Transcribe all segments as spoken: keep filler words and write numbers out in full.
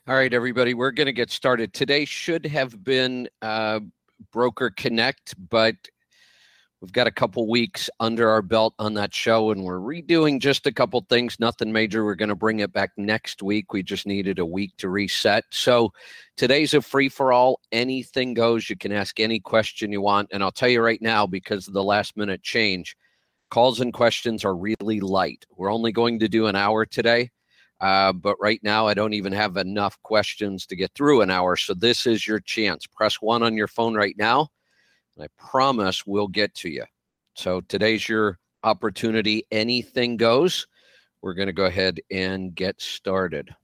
All right, everybody, we're going to get started. Today should have been uh, Broker Connect, but we've got a couple weeks under our belt on that show, and we're redoing just a couple things, nothing major. We're going to bring it back next week. We just needed a week to reset. So today's a free-for-all. Anything goes. You can ask any question you want, and I'll tell you right now, because of the last-minute change, calls and questions are really light. We're only going to do an hour today. Uh, but right now, I don't even have enough questions to get through an hour. So this is your chance. Press one on your phone right now, and I promise we'll get to you. So today's your opportunity. Anything goes. We're going to go ahead and get started.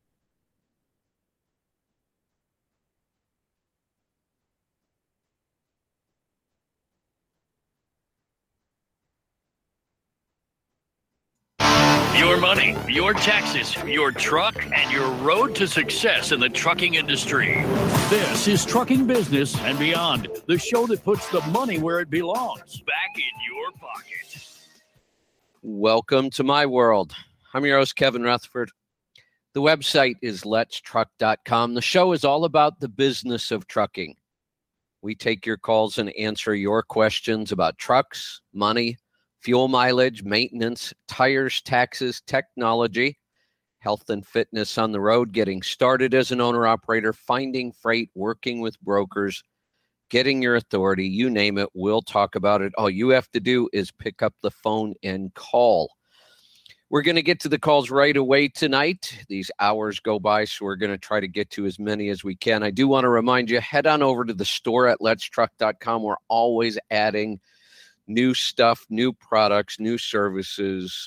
Your money, your taxes, your truck, and your road to success in the trucking industry. This is Trucking Business and Beyond, the show that puts the money where it belongs, back in your pocket. Welcome to my world. I'm your host, Kevin Rutherford. The website is lets truck dot com. The show is all about the business of trucking. We take your calls and answer your questions about trucks, money, fuel mileage, maintenance, tires, taxes, technology, health and fitness on the road, getting started as an owner-operator, finding freight, working with brokers, getting your authority, you name it, we'll talk about it. All you have to do is pick up the phone and call. We're going to get to the calls right away tonight. These hours go by, so we're going to try to get to as many as we can. I do want to remind you, head on over to the store at lets truck dot com. We're always adding new stuff, new products, new services,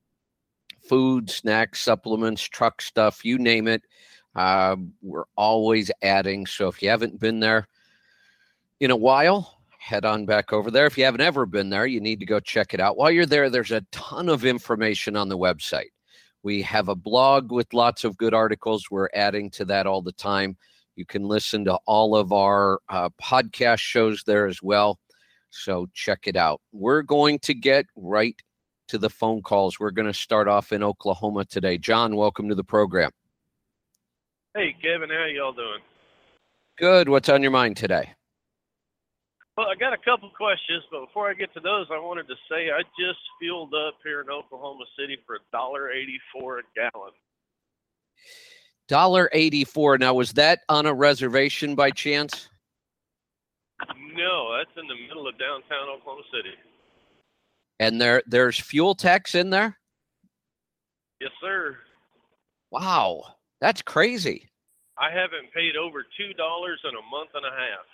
food, snacks, supplements, truck stuff, you name it. Uh, we're always adding. So if you haven't been there in a while, head on back over there. If you haven't ever been there, you need to go check it out. While you're there, there's a ton of information on the website. We have a blog with lots of good articles. We're adding to that all the time. You can listen to all of our uh, podcast shows there as well. So check it out. We're going to get right to the phone calls. We're going to start off in Oklahoma today. John, welcome to the program. Hey, Kevin, how y'all doing? Good. What's on your mind today? Well, I got a couple questions, but before I get to those, I wanted to say I just fueled up here in Oklahoma City for one dollar eighty-four a gallon. one dollar eighty-four. Now, was that on a reservation by chance? No, that's in the middle of downtown Oklahoma City. And there, there's fuel tax in there? Yes, sir. Wow, that's crazy. I haven't paid over two dollars in a month and a half.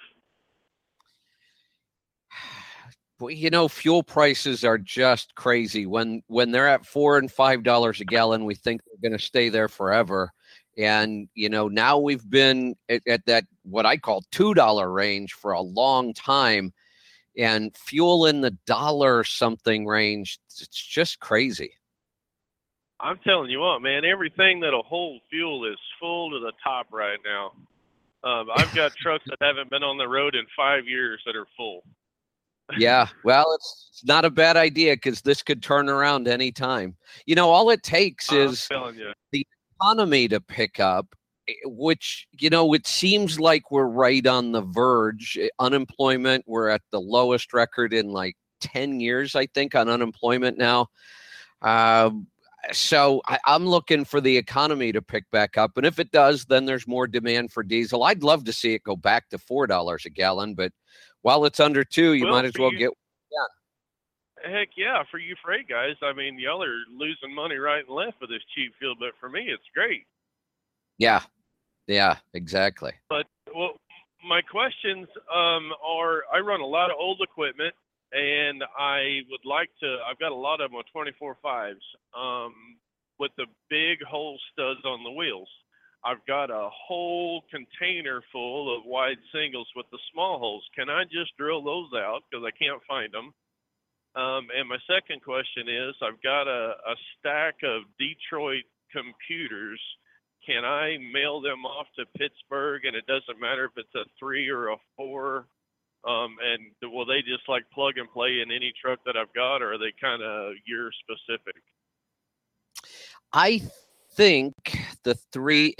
Well, you know, fuel prices are just crazy. When when they're at four and five dollars a gallon, we think they're going to stay there forever. And, you know, now we've been at, at that, what I call two dollar range for a long time, and fuel in the dollar something range. It's just crazy. I'm telling you what, man, everything that'll hold fuel is full to the top right now. Um, I've got trucks that haven't been on the road in five years that are full. Yeah, well, it's, it's not a bad idea, because this could turn around anytime. You know, all it takes is the economy to pick up, which, you know, it seems like we're right on the verge. Unemployment, we're at the lowest record in like ten years, I think, on unemployment now. Uh, so I, I'm looking for the economy to pick back up. And if it does, then there's more demand for diesel. I'd love to see it go back to four dollars a gallon, but while it's under two, you well, might as well you, get yeah. Heck yeah, for you freight guys. I mean, y'all are losing money right and left with this cheap fuel, but for me, it's great. Yeah, yeah, exactly. But well, my questions um, are: I run a lot of old equipment, and I would like to. I've got a lot of them on twenty-four fives um, with the big hole studs on the wheels. I've got a whole container full of wide singles with the small holes. Can I just drill those out because I can't find them? Um, and my second question is, I've got a, a stack of Detroit computers. Can I mail them off to Pittsburgh, and it doesn't matter if it's a three or a four? Um, and will they just like plug and play in any truck that I've got, or are they kind of year specific? I think the three and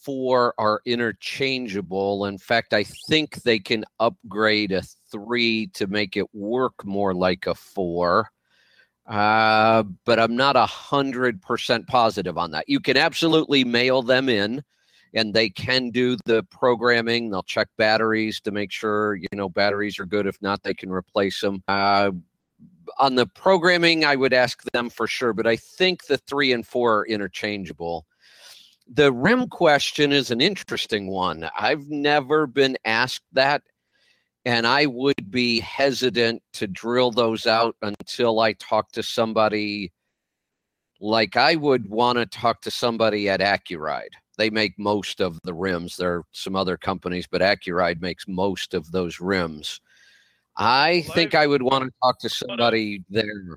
four are interchangeable. In fact, I think they can upgrade a three to make it work more like a four. Uh, but I'm not a hundred percent positive on that. You can absolutely mail them in, and they can do the programming. They'll check batteries to make sure, you know, batteries are good. If not, they can replace them. Uh, on the programming, I would ask them for sure, but I think the three and four are interchangeable. The rim question is an interesting one. I've never been asked that, and I would be hesitant to drill those out until I talk to somebody. Like, I would want to talk to somebody at Accuride. They make most of the rims. There are some other companies, but Accuride makes most of those rims. I Well, think I've- I would want to talk to somebody there.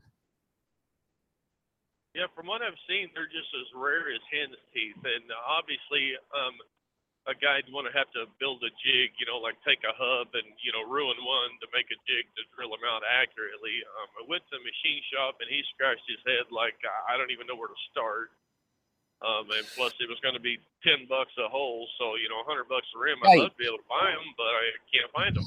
Yeah, from what I've seen, they're just as rare as hen's teeth. And uh, obviously, um, a guy'd want to have to build a jig, you know, like take a hub and, you know, ruin one to make a jig to drill them out accurately. Um, I went to the machine shop, and he scratched his head like, I don't even know where to start. Um, and plus, it was going to be ten bucks a hole. So, you know, a hundred bucks a rim. I'd Right. love to be able to buy them, but I can't find them.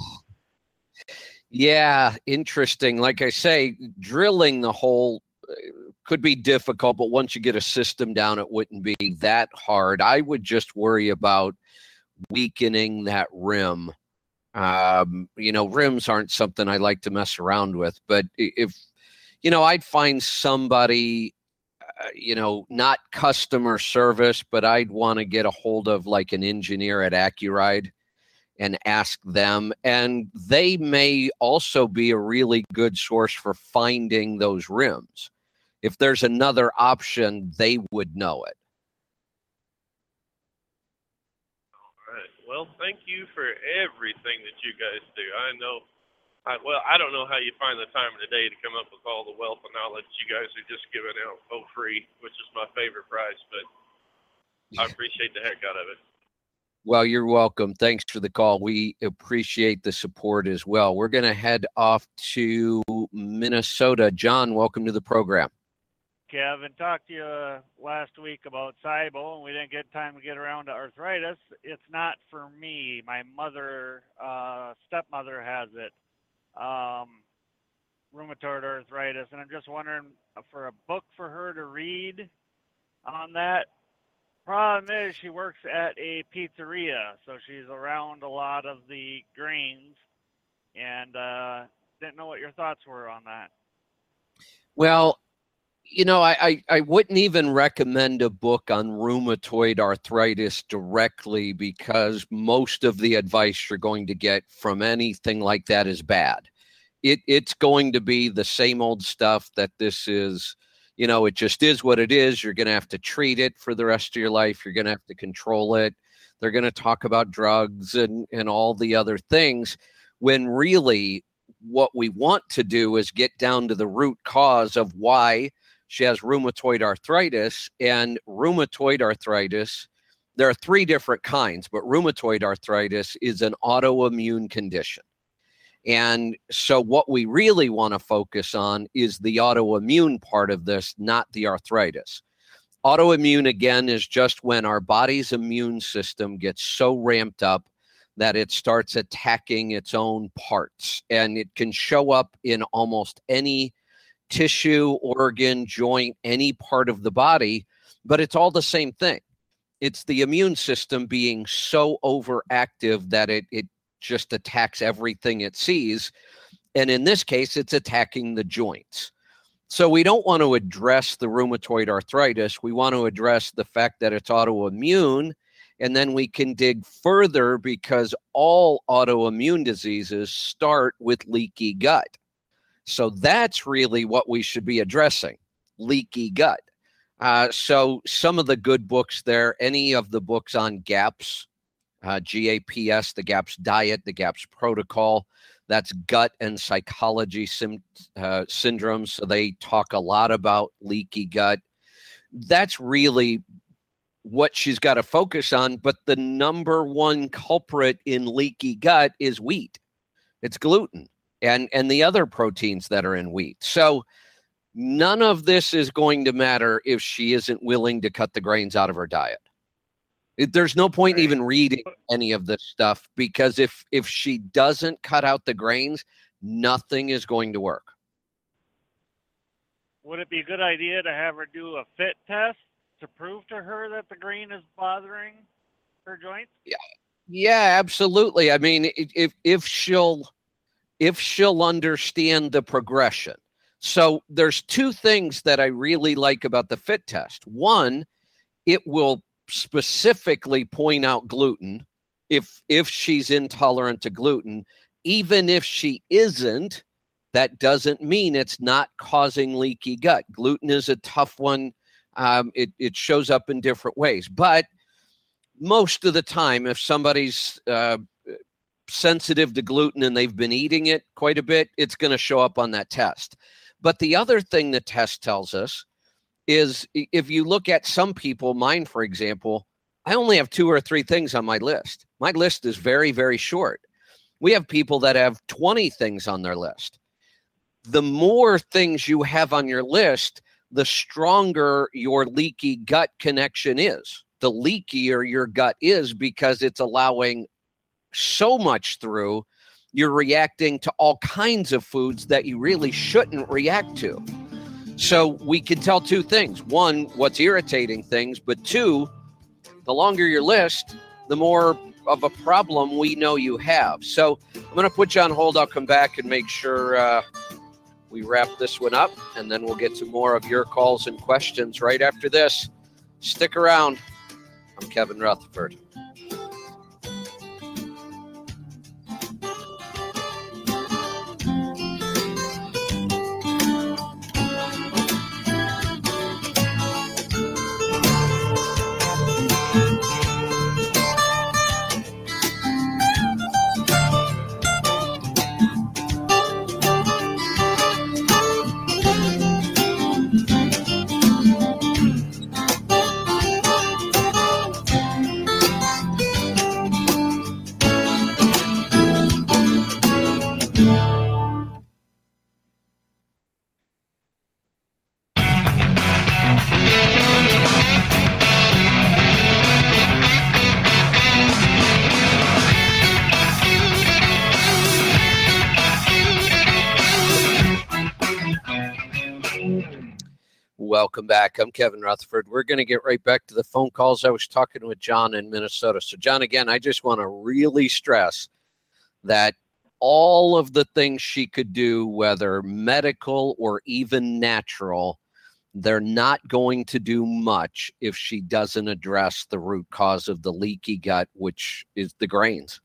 Yeah, interesting. Like I say, drilling the hole uh, could be difficult, but once you get a system down, it wouldn't be that hard. I would just worry about weakening that rim. Um, you know, rims aren't something I like to mess around with, but i- if, you know, I'd find somebody, uh, you know, not customer service, but I'd want to get a hold of like an engineer at Accuride and ask them. And they may also be a really good source for finding those rims. If there's another option, they would know it. All right. Well, thank you for everything that you guys do. I know, I, well, I don't know how you find the time of the day to come up with all the wealth of knowledge you guys are just giving out for free, which is my favorite price, but I appreciate the heck out of it. Well, you're welcome. Thanks for the call. We appreciate the support as well. We're going to head off to Minnesota. John, welcome to the program. Kevin, talked to you uh, last week about S I B O, and we didn't get time to get around to arthritis. It's not for me. My mother, uh, stepmother has it, um, rheumatoid arthritis, and I'm just wondering for a book for her to read on that. Problem is, she works at a pizzeria, so she's around a lot of the grains, and uh, didn't know what your thoughts were on that. Well, you know, I, I, I wouldn't even recommend a book on rheumatoid arthritis directly, because most of the advice you're going to get from anything like that is bad. It It's going to be the same old stuff that this is. You know, it just is what it is. You're going to have to treat it for the rest of your life. You're going to have to control it. They're going to talk about drugs and, and all the other things, when really what we want to do is get down to the root cause of why she has rheumatoid arthritis. And rheumatoid arthritis, there are three different kinds, but rheumatoid arthritis is an autoimmune condition. And so what we really want to focus on is the autoimmune part of this, not the arthritis. Autoimmune, again, is just when our body's immune system gets so ramped up that it starts attacking its own parts. And it can show up in almost any tissue, organ, joint, any part of the body, but it's all the same thing. It's the immune system being so overactive that it it just attacks everything it sees. And in this case, it's attacking the joints. So we don't want to address the rheumatoid arthritis. We want to address the fact that it's autoimmune, and then we can dig further, because all autoimmune diseases start with leaky gut. So that's really what we should be addressing, leaky gut. Uh, so some of the good books there, any of the books on GAPS, Uh, G A P S, the GAPS diet, the GAPS protocol, that's gut and psychology sim, uh, syndromes. So they talk a lot about leaky gut. That's really what she's got to focus on. But the number one culprit in leaky gut is wheat. It's gluten and, and the other proteins that are in wheat. So none of this is going to matter if she isn't willing to cut the grains out of her diet. It, there's no point in Right. even reading any of this stuff, because if if she doesn't cut out the grains, nothing is going to work. Would it be a good idea to have her do a fit test to prove to her that the grain is bothering her joints? Yeah, absolutely. I mean, i- if if she'll if she'll understand the progression. So there's two things that I really like about the fit test. One, it will specifically point out gluten if if she's intolerant to gluten. Even if she isn't, that doesn't mean it's not causing leaky gut. Gluten is a tough one. Um, it, it shows up in different ways. But most of the time, if somebody's uh, sensitive to gluten and they've been eating it quite a bit, it's going to show up on that test. But the other thing the test tells us is, if you look at some people, mine, for example, I only have two or three things on my list. My list is very, very short. We have people that have twenty things on their list. The more things you have on your list, the stronger your leaky gut connection is. The leakier your gut is, because it's allowing so much through. You're reacting to all kinds of foods that you really shouldn't react to. So we can tell two things. One, what's irritating things, but two, the longer your list, the more of a problem we know you have. So I'm going to put you on hold. I'll come back and make sure uh, we wrap this one up, and then we'll get to more of your calls and questions right after this. Stick around. I'm Kevin Rutherford. Welcome back. I'm Kevin Rutherford. We're going to get right back to the phone calls. I was talking with John in Minnesota. So, John, again, I just want to really stress that all of the things she could do, whether medical or even natural, they're not going to do much if she doesn't address the root cause of the leaky gut, which is the grains.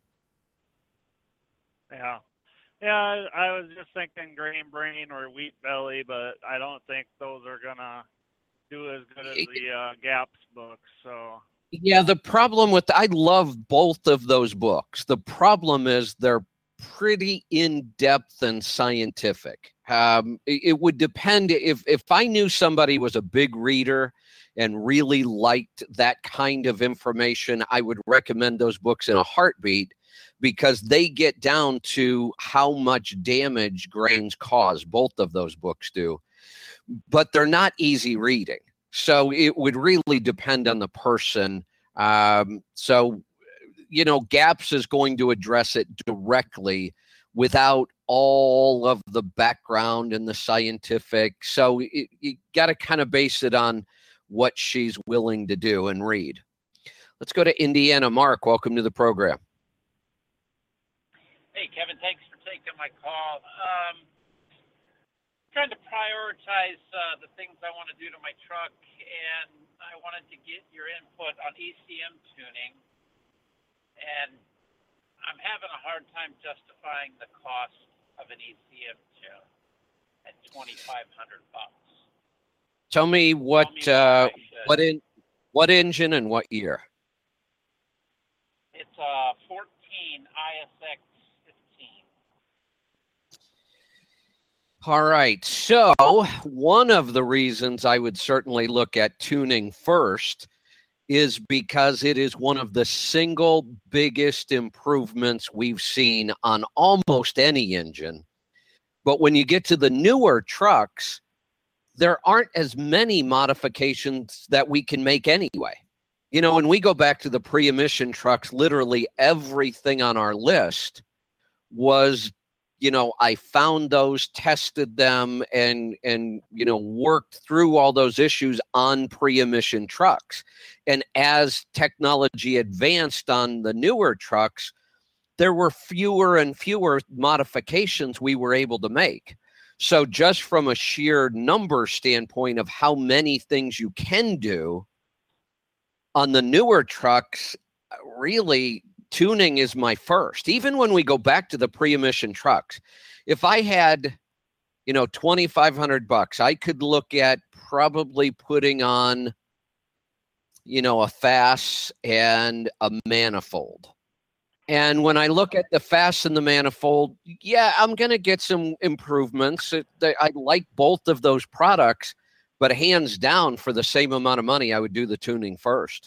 Yeah. Yeah, I was just thinking grain brain or wheat belly, but I don't think those are going to do as good as the uh, GAPS books. So Yeah, the problem with, I love both of those books. The problem is they're pretty in-depth and scientific. Um, it, it would depend if, if I knew somebody was a big reader and really liked that kind of information, I would recommend those books in a heartbeat, because they get down to how much damage grains cause. Both of those books do, but they're not easy reading. So it would really depend on the person. Um, so, you know, GAPS is going to address it directly without all of the background and the scientific. So it, you got to kind of base it on what she's willing to do and read. Let's go to Indiana. Mark, welcome to the program. Hey, Kevin, thanks for taking my call. Um, trying to prioritize uh, the things I want to do to my truck, and I wanted to get your input on E C M tuning. And I'm having a hard time justifying the cost of an E C M tune at twenty-five hundred bucks. Tell me what Tell uh, me why what in what engine and what year? It's a fourteen I S X fifteen. All right. So one of the reasons I would certainly look at tuning first is because it is one of the single biggest improvements we've seen on almost any engine. But when you get to the newer trucks, there aren't as many modifications that we can make anyway. You know, when we go back to the pre-emission trucks, literally everything on our list was, you know, I found those, tested them, and, and you know, worked through all those issues on pre-emission trucks. And as technology advanced on the newer trucks, there were fewer and fewer modifications we were able to make. So just from a sheer number standpoint of how many things you can do, on the newer trucks, really, tuning is my first. Even when we go back to the pre-emission trucks, if I had, you know, twenty-five hundred bucks, I could look at probably putting on, you know, a F A S and a manifold. And when I look at the F A S and the manifold, yeah, I'm going to get some improvements. It, they, I like both of those products. But hands down, for the same amount of money, I would do the tuning first.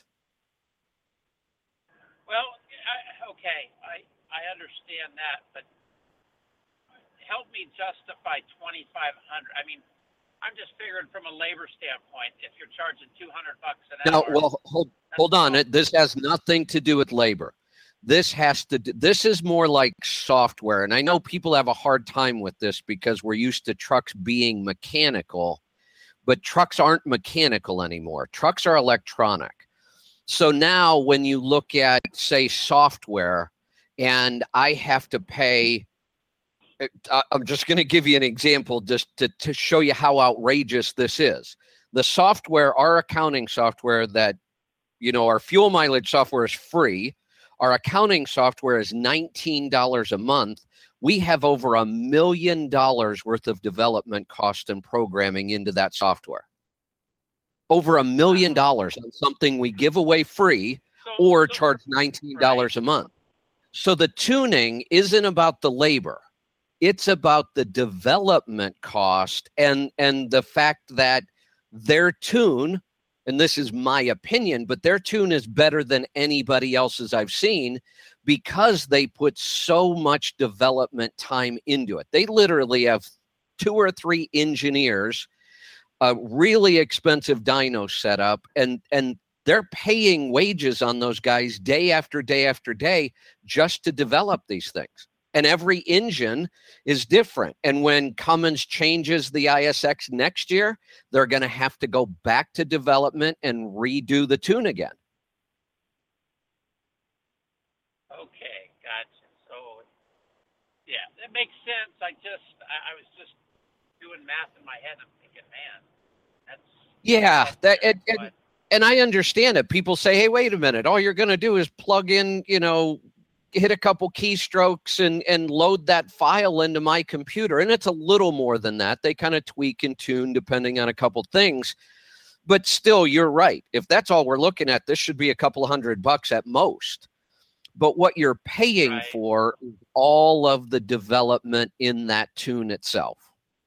Well, I, okay, I, I understand that, but help me justify twenty-five hundred. I mean, I'm just figuring from a labor standpoint, if you're charging two hundred bucks an No, hour. well, hold, hold on. It, this has nothing to do with labor. This has to do, this is more like software. And I know people have a hard time with this because we're used to trucks being mechanical. But trucks aren't mechanical anymore. Trucks are electronic. So now when you look at, say, software, and I have to pay, I'm just going to give you an example just to, to show you how outrageous this is. The software, our accounting software that, you know, our fuel mileage software is free. Our accounting software is nineteen dollars a month. We have over a million dollars worth of development cost and programming into that software. Over a million dollars on something we give away free or charge nineteen dollars a month. So the tuning isn't about the labor. It's about the development cost and, and the fact that their tune, and this is my opinion, but their tune is better than anybody else's I've seen, because they put so much development time into it. They literally have two or three engineers, a really expensive dyno setup, and, and they're paying wages on those guys day after day after day just to develop these things. And every engine is different. And when Cummins changes the I S X next year, they're going to have to go back to development and redo the tune again. Okay, gotcha. So, yeah, that makes sense. I just, I, I was just doing math in my head. I'm thinking, man, that's yeah, that's that good, and, but, and and I understand it. People say, "Hey, wait a minute! All you're going to do is plug in, you know, hit a couple keystrokes and and load that file into my computer." And it's a little more than that. They kind of tweak and tune depending on a couple things. But still, you're right. If that's all we're looking at, this should be a couple of hundred bucks at most. But what you're paying Right. for is all of the development in that tune itself.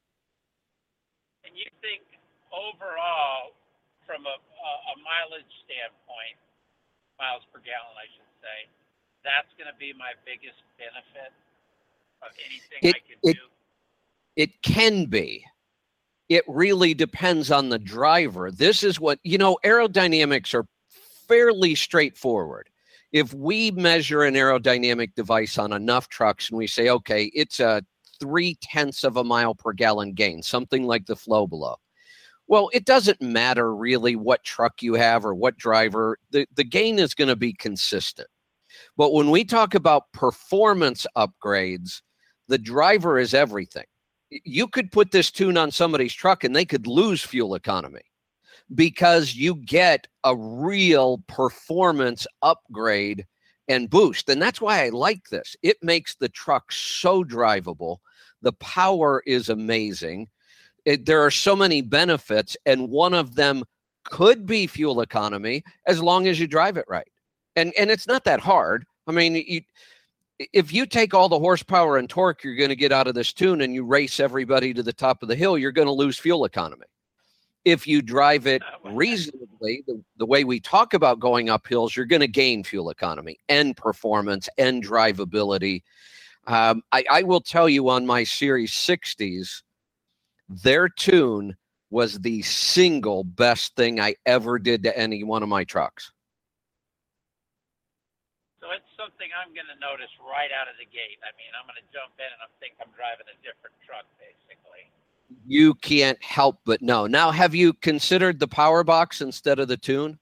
and you think overall, from a, a, a mileage standpoint, miles per gallon, I should say, that's going to be my biggest benefit of anything It- I can it- do. It can be. It really depends on the driver. This is what, you know, aerodynamics are fairly straightforward. If we measure an aerodynamic device on enough trucks and we say, okay, it's a three tenths of a mile per gallon gain, something like the flow below. Well, it doesn't matter really what truck you have or what driver, the, the gain is going to be consistent. But when we talk about performance upgrades, the driver is everything. You could put this tune on somebody's truck and they could lose fuel economy because you get a real performance upgrade and boost. And that's why I like this. It makes the truck so drivable. The power is amazing. It, there are so many benefits, and one of them could be fuel economy as long as you drive it right. And and it's not that hard. I mean, you, if you take all the horsepower and torque you're going to get out of this tune and you race everybody to the top of the hill, you're going to lose fuel economy. If you drive it reasonably, the, the way we talk about going up hills, you're going to gain fuel economy and performance and drivability. Um, I, I will tell you, on my Series sixties, their tune was the single best thing I ever did to any one of my trucks. So it's something I'm going to notice right out of the gate. I mean, I'm going to jump in and I think I'm driving a different truck, basically. You can't help but know. Now, have you considered the power box instead of the tune?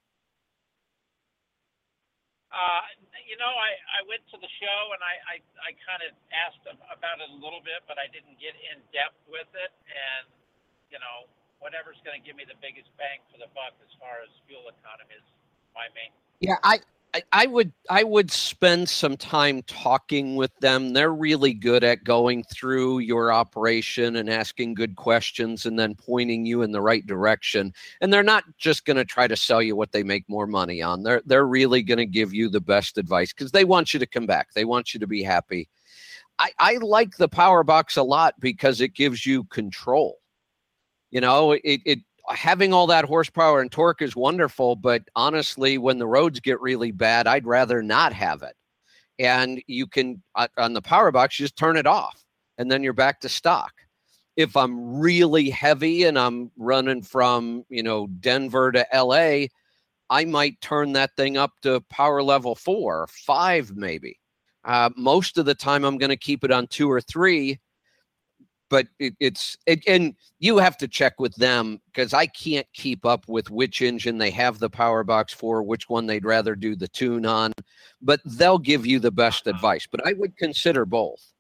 Uh, you know, I, I went to the show and I, I, I kind of asked about it a little bit, but I didn't get in depth with it. And, you know, whatever's going to give me the biggest bang for the buck as far as fuel economy is my main. Yeah, I, I, I would I would spend some time talking with them. They're really good at going through your operation and asking good questions and then pointing you in the right direction. And they're not just going to try to sell you what they make more money on. They're they're really going to give you the best advice because they want you to come back. They want you to be happy. I, I like the power box a lot because it gives you control. You know, it it having all that horsepower and torque is wonderful, but honestly, when the roads get really bad, I'd rather not have it. And you can, on the power box, you just turn it off and then you're back to stock. If I'm really heavy and I'm running from, you know, Denver to L A, I might turn that thing up to power level four, five, maybe. Uh, most of the time I'm going to keep it on two or three. But it, it's, it, and you have to check with them because I can't keep up with which engine they have the power box for, which one they'd rather do the tune on, but they'll give you the best advice. But I would consider both.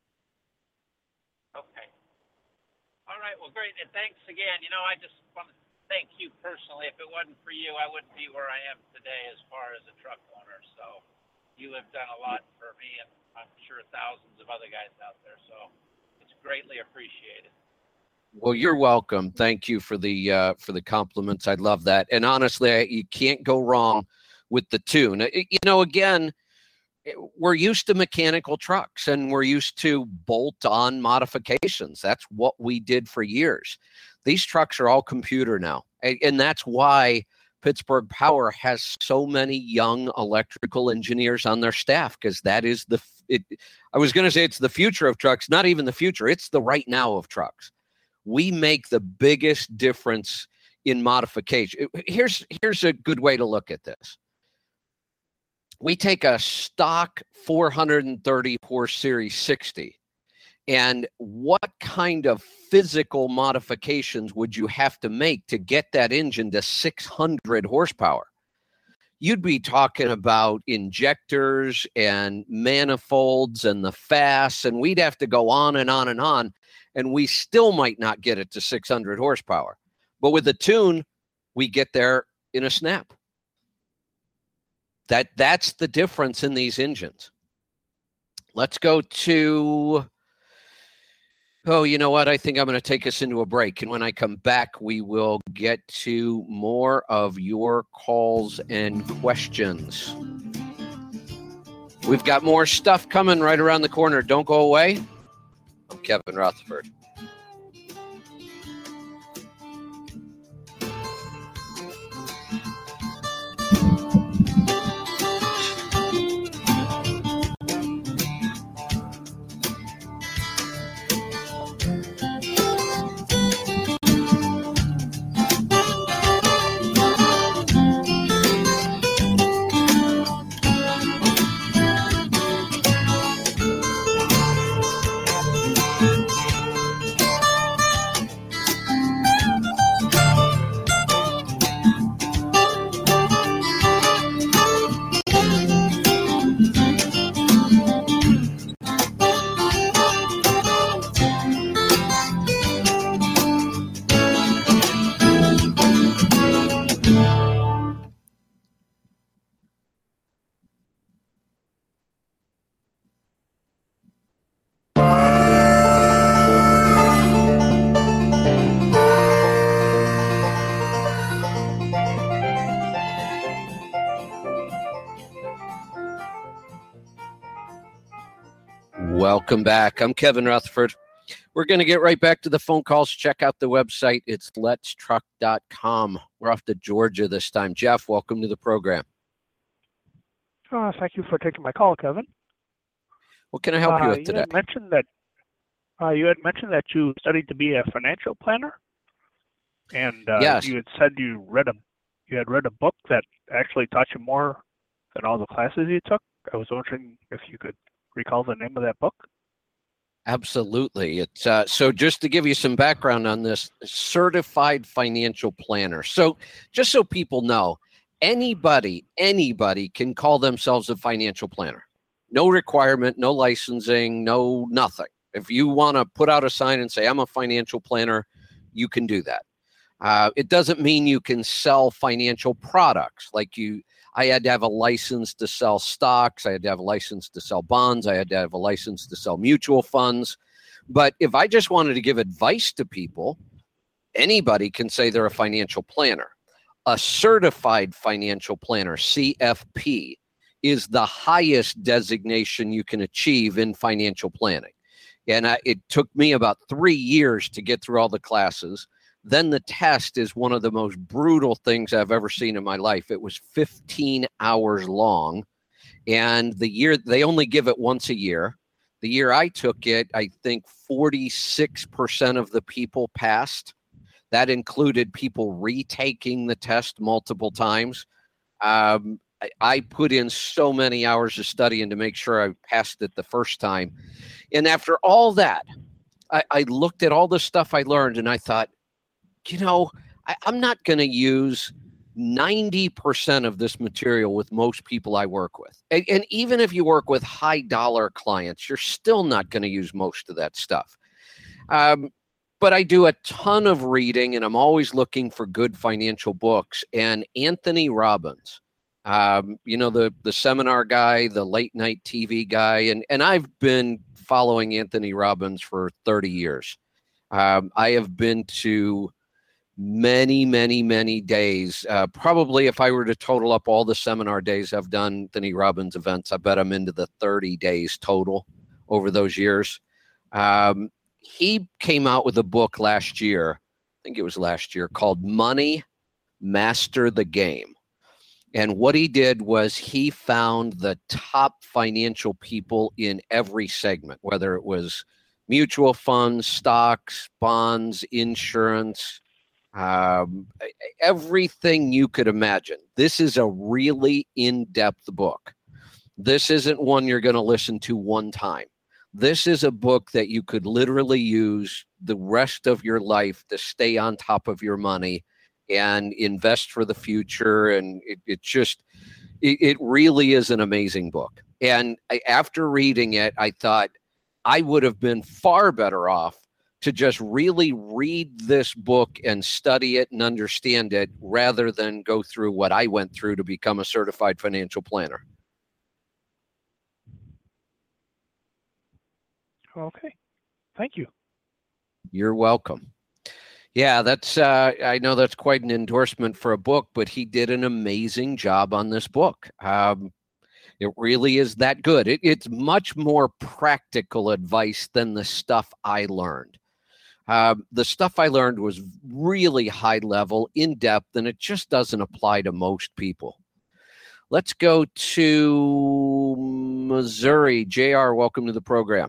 Okay. All right. Well, great. And thanks again. You know, I just want to thank you personally. If it wasn't for you, I wouldn't be where I am today as far as a truck owner. So you have done a lot for me, and I'm sure thousands of other guys out there. So it's greatly appreciated. Well, you're welcome. Thank you for the uh, for the compliments. I love that. And honestly, I, you can't go wrong with the tune. It, you know, again, we're used to mechanical trucks and we're used to bolt-on modifications. That's what we did for years. These trucks are all computer now, and, and that's why Pittsburgh Power has so many young electrical engineers on their staff, because that is the it. I was going to say it's the future of trucks, not even the future. It's the right now of trucks. We make the biggest difference in modification. Here's here's a good way to look at this. We take a stock four hundred thirty horse Series sixty, and what kind of physical modifications would you have to make to get that engine to six hundred horsepower? You'd be talking about injectors and manifolds and the fasts, and we'd have to go on and on and on, and we still might not get it to six hundred horsepower. But with the tune, we get there in a snap. That that's the difference in these engines. Let's go to, oh, you know what? I think I'm going to take us into a break. And when I come back, we will get to more of your calls and questions. We've got more stuff coming right around the corner. Don't go away. I'm Kevin Rutherford. Welcome back. I'm Kevin Rutherford. We're going to get right back to the phone calls. Check out the website. It's lets truck dot com. We're off to Georgia this time. Jeff, welcome to the program. Uh, thank you for taking my call, Kevin. What can I help you uh, with you today? Had mentioned that, uh, you had mentioned that you studied to be a financial planner, and uh, yes. you had said you read a you had read a book that actually taught you more and all the classes you took. I was wondering if you could recall the name of that book. Absolutely. It's uh, so just to give you some background on this, certified financial planner. So just so people know, anybody, anybody can call themselves a financial planner. No requirement, no licensing, no nothing. If you want to put out a sign and say, I'm a financial planner, you can do that. Uh, it doesn't mean you can sell financial products. Like you, I had to have a license to sell stocks. I had to have a license to sell bonds. I had to have a license to sell mutual funds. But if I just wanted to give advice to people, anybody can say they're a financial planner. A certified financial planner, C F P, is the highest designation you can achieve in financial planning. And I, it took me about three years to get through all the classes. Then the test is one of the most brutal things I've ever seen in my life. It was fifteen hours long. And the year, they only give it once a year. The year I took it, I think forty-six percent of the people passed. That included people retaking the test multiple times. Um, I, I put in so many hours of studying to make sure I passed it the first time. And after all that, I, I looked at all the stuff I learned and I thought, you know, I, I'm not going to use ninety percent of this material with most people I work with. And, and even if you work with high dollar clients, you're still not going to use most of that stuff. Um, but I do a ton of reading and I'm always looking for good financial books. And Anthony Robbins, um, you know, the, the seminar guy, the late night T V guy, and, and I've been following Anthony Robbins for thirty years. Um, I have been to many, many, many days. Uh, probably if I were to total up all the seminar days I've done Anthony Robbins events, I bet I'm into the thirty days total over those years. Um, he came out with a book last year, I think it was last year, called Money, Master the Game. And what he did was he found the top financial people in every segment, whether it was mutual funds, stocks, bonds, insurance, um, everything you could imagine. This is a really in-depth book. This isn't one you're going to listen to one time. This is a book that you could literally use the rest of your life to stay on top of your money and invest for the future. And it, it just, it, it really is an amazing book. And I, after reading it, I thought I would have been far better off to just really read this book and study it and understand it rather than go through what I went through to become a certified financial planner. Okay. Thank you. You're welcome. Yeah, that's, uh, I know that's quite an endorsement for a book, but he did an amazing job on this book. Um, it really is that good. It, it's much more practical advice than the stuff I learned. Um, the stuff I learned was really high level, in depth, and it just doesn't apply to most people. Let's go to Missouri. J R, welcome to the program.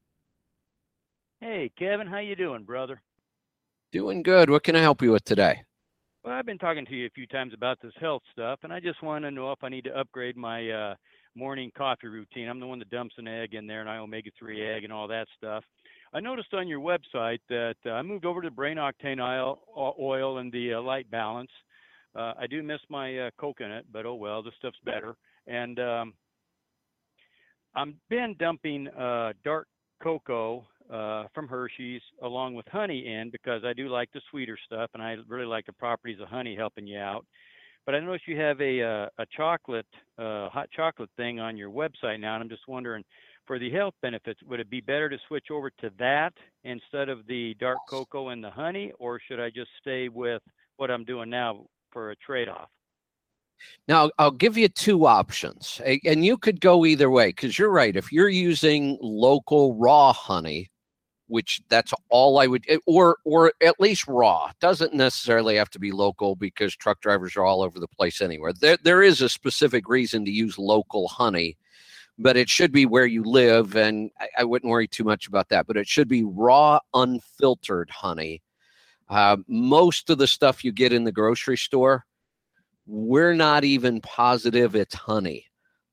Hey, Kevin, how you doing, brother? Doing good. What can I help you with today? Well, I've been talking to you a few times about this health stuff, and I just want to know if I need to upgrade my uh, morning coffee routine. I'm the one that dumps an egg in there, and I omega three egg and all that stuff. I noticed on your website that uh, I moved over to brain octane oil, oil and the uh, light balance. Uh, I do miss my uh, coconut, but oh well, this stuff's better. And um, I've been dumping uh, dark cocoa uh, from Hershey's along with honey in because I do like the sweeter stuff, and I really like the properties of honey helping you out. But I noticed you have a uh, a chocolate, uh, hot chocolate thing on your website now, and I'm just wondering, for the health benefits, would it be better to switch over to that instead of the dark cocoa and the honey, or should I just stay with what I'm doing now for a trade-off? Now, I'll give you two options, and you could go either way, because you're right. If you're using local raw honey, which that's all I would, or or at least raw, doesn't necessarily have to be local because truck drivers are all over the place anywhere. There, there is a specific reason to use local honey, but it should be where you live, and I, I wouldn't worry too much about that. But it should be raw, unfiltered honey. Uh, most of the stuff you get in the grocery store, we're not even positive it's honey.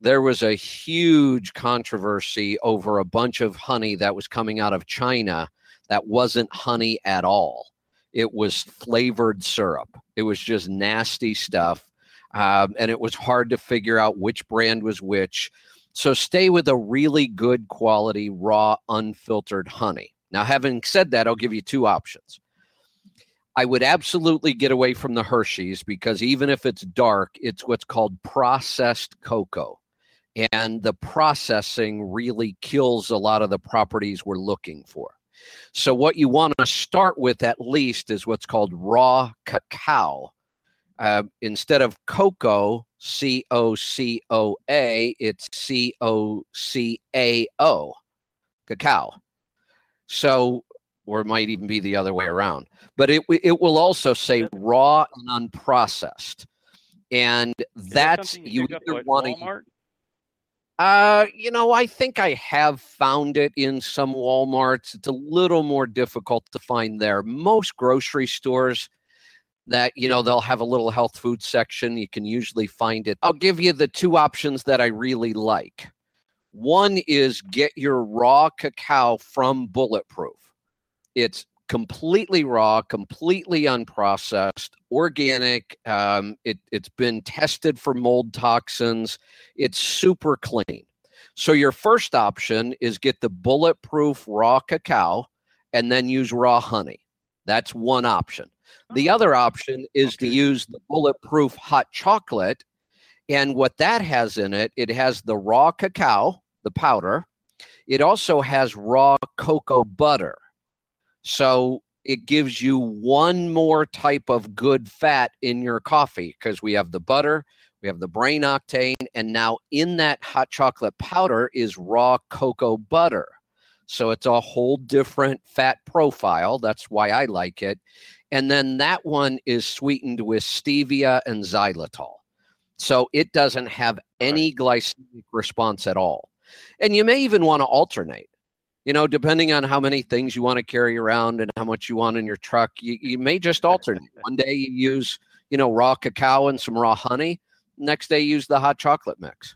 there was a huge controversy over a bunch of honey that was coming out of China that wasn't honey at all. It was flavored syrup. It was just nasty stuff. Um, and it was hard to figure out which brand was which. So stay with a really good quality, raw, unfiltered honey. Now, having said that, I'll give you two options. I would absolutely get away from the Hershey's because even if it's dark, it's what's called processed cocoa. And the processing really kills a lot of the properties we're looking for. So what you want to start with at least is what's called raw cacao. Uh, instead of cocoa, C O C O A, it's C O C A O, cacao. So, or it might even be the other way around. But it it will also say raw and unprocessed. And that's, you either want to... Uh, you know, I think I have found it in some Walmarts. It's a little more difficult to find there. Most grocery stores that, you know, they'll have a little health food section. You can usually find it. I'll give you the two options that I really like. One is get your raw cacao from Bulletproof. It's completely raw, completely unprocessed, organic. Um, it, it's been tested for mold toxins. It's super clean. So your first option is get the Bulletproof raw cacao and then use raw honey. That's one option. The other option is okay. to use the Bulletproof hot chocolate. And what that has in it, it has the raw cacao, the powder. It also has raw cocoa butter. So it gives you one more type of good fat in your coffee because we have the butter, we have the brain octane, and now in that hot chocolate powder is raw cocoa butter. So it's a whole different fat profile. That's why I like it. And then that one is sweetened with stevia and xylitol. So it doesn't have any glycemic response at all. And you may even want to alternate. You know, depending on how many things you want to carry around and how much you want in your truck, you, you may just alternate. One day you use, you know, raw cacao and some raw honey. Next day you use the hot chocolate mix.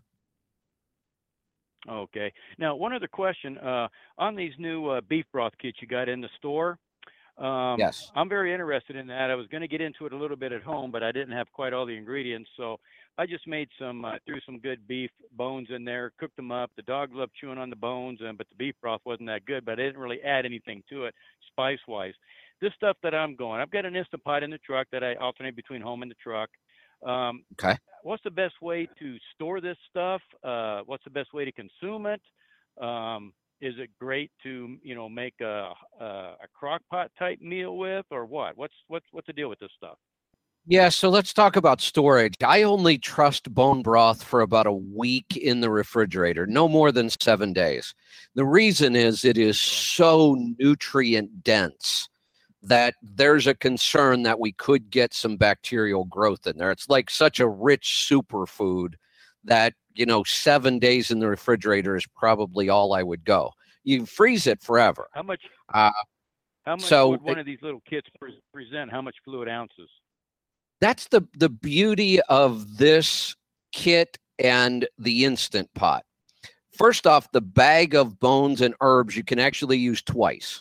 Okay. Now, one other question. Uh, on these new uh, beef broth kits you got in the store, um, yes, I'm very interested in that. I was going to get into it a little bit at home, but I didn't have quite all the ingredients. So I just made some, uh, threw some good beef bones in there, cooked them up. The dog loved chewing on the bones, and but the beef broth wasn't that good, but I didn't really add anything to it spice-wise. This stuff that I'm going, I've got an Instant Pot in the truck that I alternate between home and the truck. Um, okay. What's the best way to store this stuff? Uh, what's the best way to consume it? Um, is it great to, you know, make a, a, a crock pot type meal with, or what? What's, what's, what's the deal with this stuff? Yeah, so let's talk about storage. I only trust bone broth for about a week in the refrigerator, no more than seven days. The reason is it is so nutrient dense that there's a concern that we could get some bacterial growth in there. It's like such a rich superfood that, you know, seven days in the refrigerator is probably all I would go. You freeze it forever. How much, uh, how much so would one it, of these little kits pre- present? How much fluid ounces? That's the, the beauty of this kit and the Instant Pot. First off, the bag of bones and herbs you can actually use twice.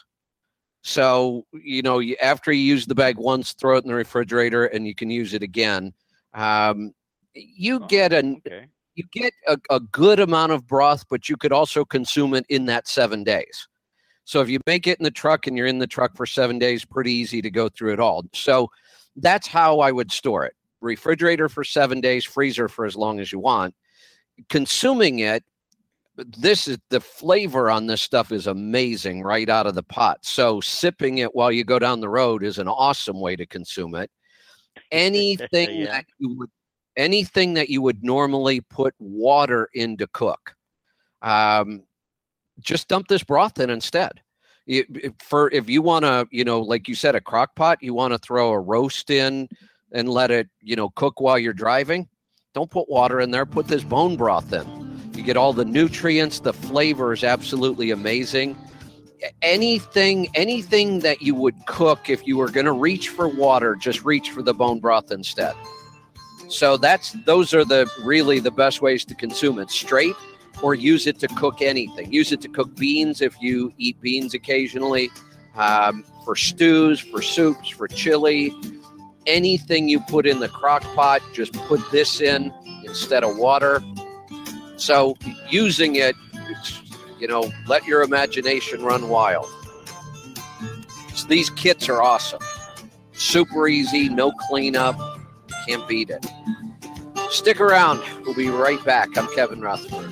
So, you know, you, after you use the bag once, throw it in the refrigerator and you can use it again. Um, you Oh, get an okay. you get a, a good amount of broth, but you could also consume it in that seven days. So if you make it in the truck and you're in the truck for seven days, pretty easy to go through it all. So that's how I would store it. Refrigerator for seven days, freezer for as long as you want. Consuming it, this is the flavor on this stuff is amazing right out of the pot. So sipping it while you go down the road is an awesome way to consume it. Anything Yeah. that you would anything that you would normally put water in to cook, um, just dump this broth in instead. You, for if you want to, you know, like you said, a crock pot, you want to throw a roast in and let it, you know, cook while you're driving. Don't put water in there. Put this bone broth in. You get all the nutrients. The flavor is absolutely amazing. Anything, anything that you would cook if you were going to reach for water, just reach for the bone broth instead. So that's those are the really the best ways to consume it, straight, or use it to cook anything. Use it to cook beans if you eat beans occasionally, um, for stews, for soups, for chili. Anything you put in the crock pot, just put this in instead of water. So using it, you know, let your imagination run wild. So these kits are awesome. Super easy, no cleanup. Can't beat it. Stick around. We'll be right back. I'm Kevin Rutherford.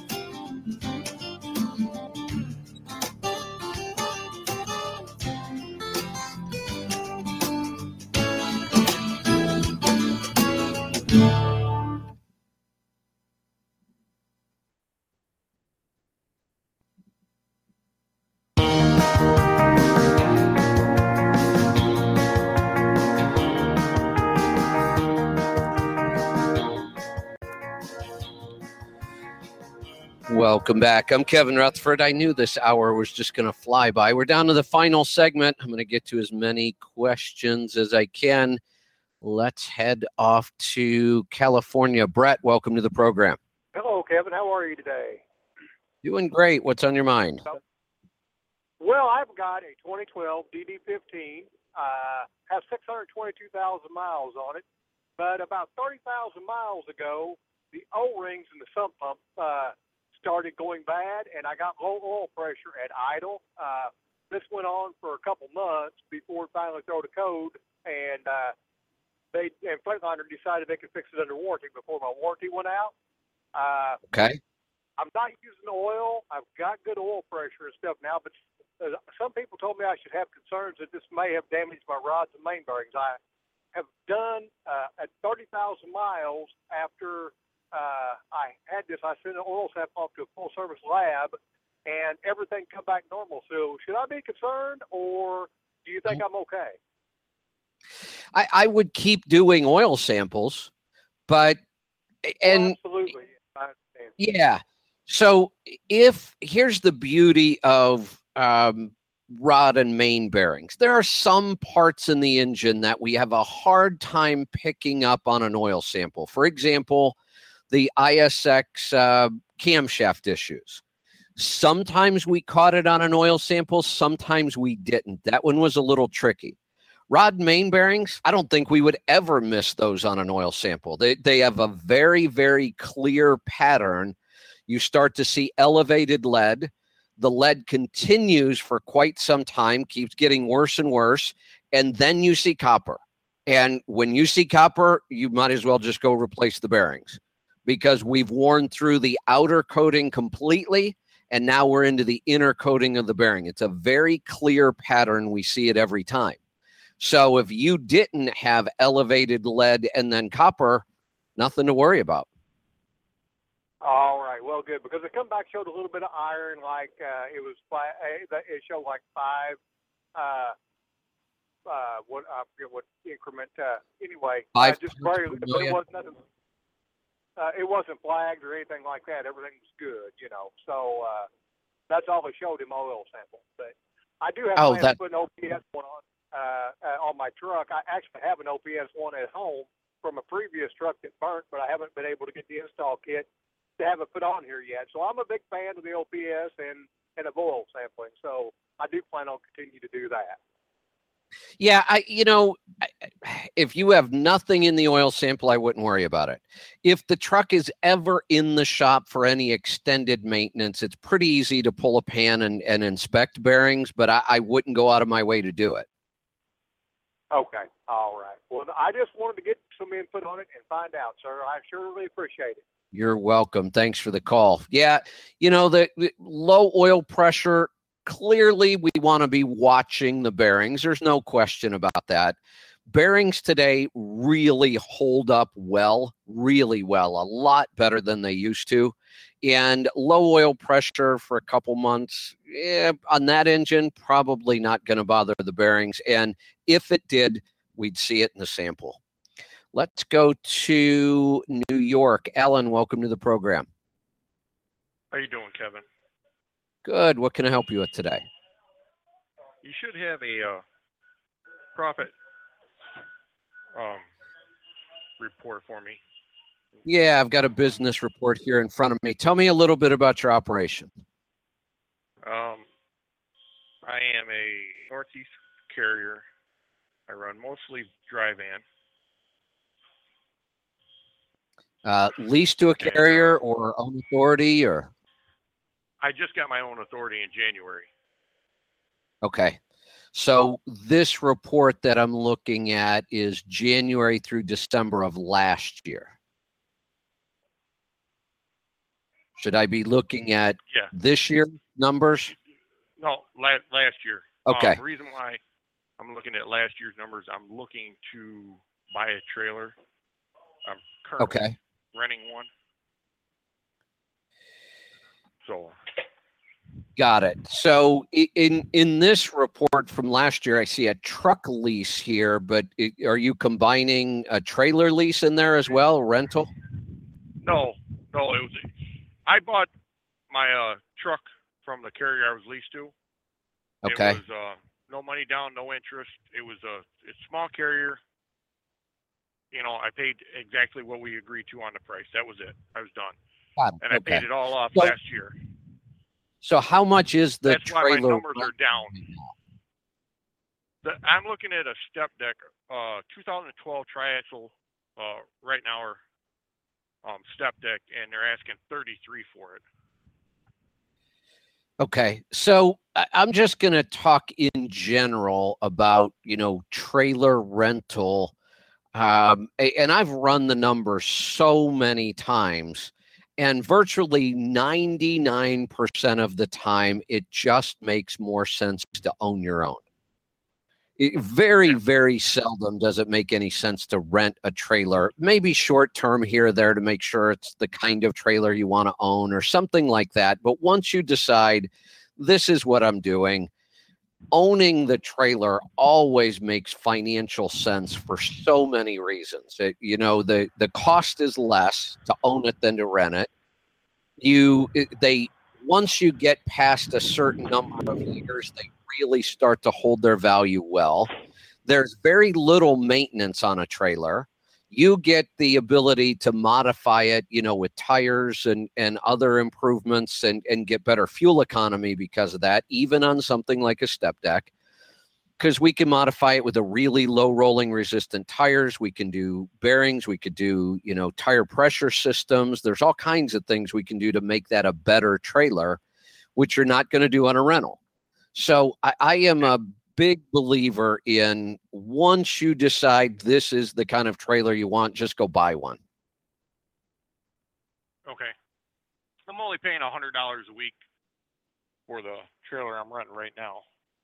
Welcome back. I'm Kevin Rutherford. I knew this hour was just going to fly by. We're down to the final segment. I'm going to get to as many questions as I can. Let's head off to California. Brett, welcome to the program. Hello, Kevin. How are you today? Doing great. What's on your mind? Well, I've got a twenty twelve D D fifteen. Uh, has six hundred twenty-two thousand miles on it. But about thirty thousand miles ago, the O-rings in the sump pump uh, started going bad, and I got low oil pressure at idle. Uh, this went on for a couple months before it finally threw the code, and uh, they and Freightliner decided they could fix it under warranty before my warranty went out. Uh, okay. I'm not using oil. I've got good oil pressure and stuff now, but uh, some people told me I should have concerns that this may have damaged my rods and main bearings. I have done uh, at thirty thousand miles after Uh, I had this, I sent an oil sample off to a full service lab, and everything come back normal. So should I be concerned, or do you think I'm okay? I, I would keep doing oil samples, but, and well, absolutely. I understand. Yeah. So if here's the beauty of um, rod and main bearings, there are some parts in the engine that we have a hard time picking up on an oil sample. For example, the I S X uh, camshaft issues. Sometimes we caught it on an oil sample, sometimes we didn't. That one was a little tricky. Rod and main bearings, I don't think we would ever miss those on an oil sample. They, they have a very, very clear pattern. You start to see elevated lead. The lead continues for quite some time, keeps getting worse and worse, and then you see copper. And when you see copper, you might as well just go replace the bearings, because we've worn through the outer coating completely, and now we're into the inner coating of the bearing. It's a very clear pattern. We see it every time. So if you didn't have elevated lead and then copper, nothing to worry about. All right, well, good, because the comeback showed a little bit of iron, like uh, it was, it showed like five, uh, uh, what I forget what increment. Uh, anyway, five uh, just very, but it wasn't nothing. Uh, it wasn't flagged or anything like that. Everything was good, you know. So uh, that's all they showed in my oil sample. But I do have oh, plans that... to put an O P S one on uh, uh, on my truck. I actually have an O P S one at home from a previous truck that burnt, but I haven't been able to get the install kit to have it put on here yet. So I'm a big fan of the O P S and, and of oil sampling. So I do plan on continuing to do that. Yeah, I, you know, if you have nothing in the oil sample, I wouldn't worry about it. If the truck is ever in the shop for any extended maintenance, it's pretty easy to pull a pan and, and inspect bearings, but I, I wouldn't go out of my way to do it. Okay. All right. Well, I just wanted to get some input on it and find out, sir. I surely appreciate it. You're welcome. Thanks for the call. Yeah, you know, the, the low oil pressure, clearly we want to be watching the bearings. There's no question about that. Bearings today really hold up well, really well, a lot better than they used to. And low oil pressure for a couple months, yeah, on that engine, probably not going to bother the bearings. And if it did, we'd see it in the sample. Let's go to New York. Alan, welcome to the program. How you doing, Kevin? Good. What can I help you with today? You should have a uh, profit um, report for me. Yeah, I've got a business report here in front of me. Tell me a little bit about your operation. Um, I am a Northeast carrier. I run mostly dry van. Uh, lease to a carrier or own authority, or? I just got my own authority in January. Okay. So this report that I'm looking at is January through December of last year. Should I be looking at yeah. this year's numbers? No, last, last year. Okay. Um, the reason why I'm looking at last year's numbers, I'm looking to buy a trailer. I'm currently okay. renting one. So. Got it. So in in this report from last year, I see a truck lease here, but it, are you combining a trailer lease in there as well, rental? No, no. It was. I bought my uh, truck from the carrier I was leased to. Okay. It was uh, no money down, no interest. It was a, a small carrier. You know, I paid exactly what we agreed to on the price. That was it. I was done. Got it. And I Okay. paid it all off So, last year. So how much is the That's trailer? why my numbers are down. The, I'm looking at a step deck, uh, two thousand twelve triaxle, uh, right now, or um, step deck, and they're asking thirty-three for it. Okay, so I- I'm just going to talk in general about, you know, trailer rental. Um, a- and I've run the numbers so many times, and virtually ninety-nine percent of the time, it just makes more sense to own your own. It, very, very seldom does it make any sense to rent a trailer, maybe short term here or there to make sure it's the kind of trailer you want to own or something like that. But once you decide this is what I'm doing, owning the trailer always makes financial sense for so many reasons. It, you know, the, the cost is less to own it than to rent it. You, it, they, once you get past a certain number of years, they really start to hold their value well. There's very little maintenance on a trailer. You get the ability to modify it, you know, with tires and, and other improvements and, and get better fuel economy because of that, even on something like a step deck. Because we can modify it with a really low rolling resistant tires. We can do bearings. We could do, you know, tire pressure systems. There's all kinds of things we can do to make that a better trailer, which you're not going to do on a rental. So I, I am a big believer in once you decide this is the kind of trailer you want, just go buy one. Okay. I'm only paying one hundred dollars a week for the trailer I'm renting right now.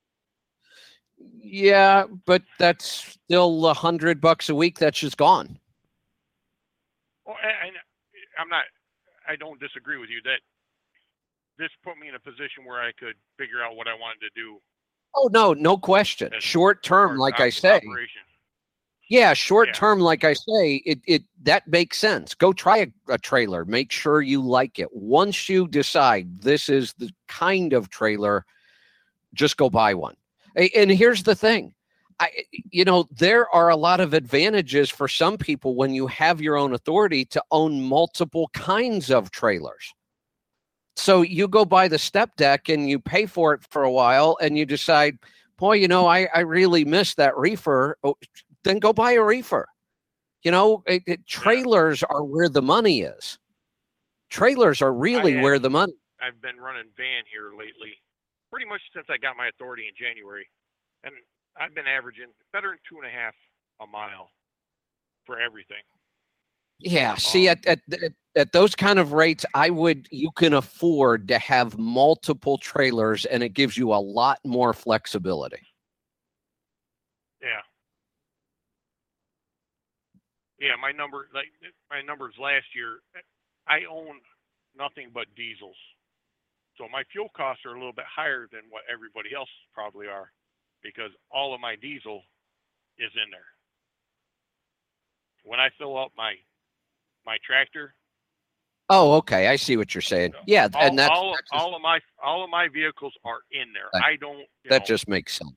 Yeah, but that's still a hundred bucks a week. That's just gone. Well, and I'm not, I don't disagree with you that this put me in a position where I could figure out what I wanted to do. Oh, no, no question. Short term, like I say. Operation. Yeah, short Yeah. term, like I say, it it that makes sense. Go try a, a trailer. Make sure you like it. Once you decide this is the kind of trailer, just go buy one. A- And here's the thing. I, you know, there are a lot of advantages for some people when you have your own authority to own multiple kinds of trailers. So you go buy the step deck and you pay for it for a while and you decide, boy, you know, I, I really miss that reefer. Oh, then go buy a reefer. You know, it, it, trailers are where the money is. Trailers are really I where have- the money. I've been running van here lately, pretty much since I got my authority in January. And I've been averaging better than two and a half a mile for everything. Yeah. See, at, at at at those kind of rates, I would you can afford to have multiple trailers, and it gives you a lot more flexibility. Yeah. Yeah, my number, like my numbers last year, I own nothing but diesels. So my fuel costs are a little bit higher than what everybody else probably are because all of my diesel is in there. When I fill up my my tractor, Oh, okay. I see what you're saying. Yeah, all, and that's, all, that's just- all of my all of my vehicles are in there. That- I don't. You that know, just makes sense.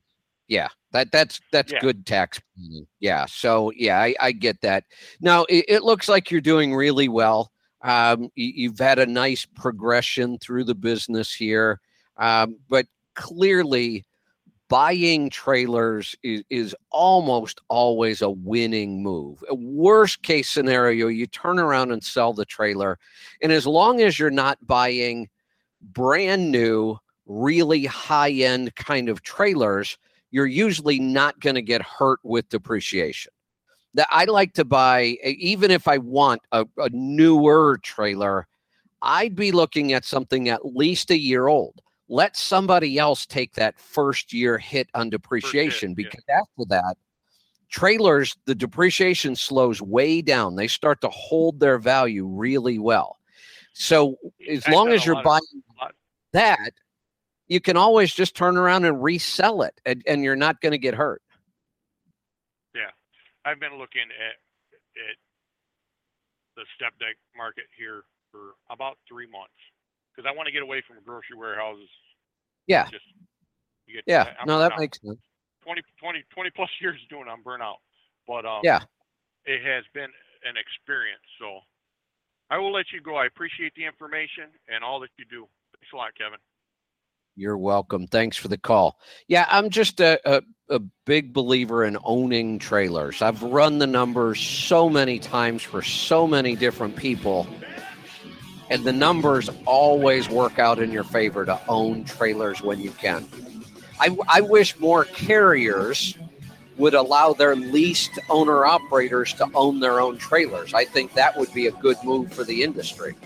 Yeah, that that's that's Yeah. good tax planning. Yeah, so yeah, I, I get that. Now it, it looks like you're doing really well. Um, you, you've had a nice progression through the business here, um, but clearly, buying trailers is, is almost always a winning move. A worst case scenario, you turn around and sell the trailer, and as long as you're not buying brand new, really high end kind of trailers, you're usually not going to get hurt with depreciation. That I like to buy, even if I want a, a newer trailer, I'd be looking at something at least a year old. Let somebody else take that first year hit on depreciation, hit, because yeah. after that, trailers, the depreciation slows way down. They start to hold their value really well. So as I've long done as a you're lot of- buying lot- that, you can always just turn around and resell it, and, and you're not going to get hurt. Yeah, I've been looking at at the step deck market here for about three months because I want to get away from grocery warehouses. Yeah. Just you get, Yeah. I'm No, that burnt out. makes sense. twenty, twenty, twenty plus years doing it, I'm burnt out. But um, Yeah. it has been an experience. So I will let you go. I appreciate the information and all that you do. Thanks a lot, Kevin. You're welcome. Thanks for the call. Yeah, I'm just a, a, a big believer in owning trailers. I've run the numbers so many times for so many different people, and the numbers always work out in your favor to own trailers when you can. I, I wish more carriers would allow their leased owner-operators to own their own trailers. I think that would be a good move for the industry.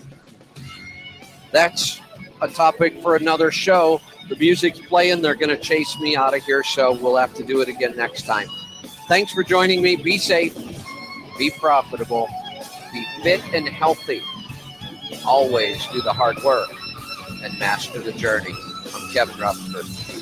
That's a topic for another show. The music's playing. They're going to chase me out of here, so we'll have to do it again next time. Thanks for joining me. Be safe. Be profitable. Be fit and healthy. Always do the hard work and master the journey. I'm Kevin Rutherford.